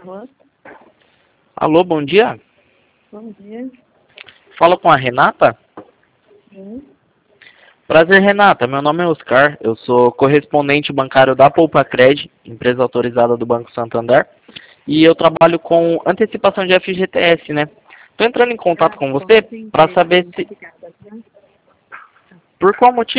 Alô? Alô, bom dia. Bom dia. Fala com a Renata? Sim. Prazer, Renata. Meu nome é Oscar. Eu sou correspondente bancário da Poupa-Cred, empresa autorizada do Banco Santander. E eu trabalho com antecipação de FGTS, né? Estou entrando em contato com você para saber se... Por qual motivo?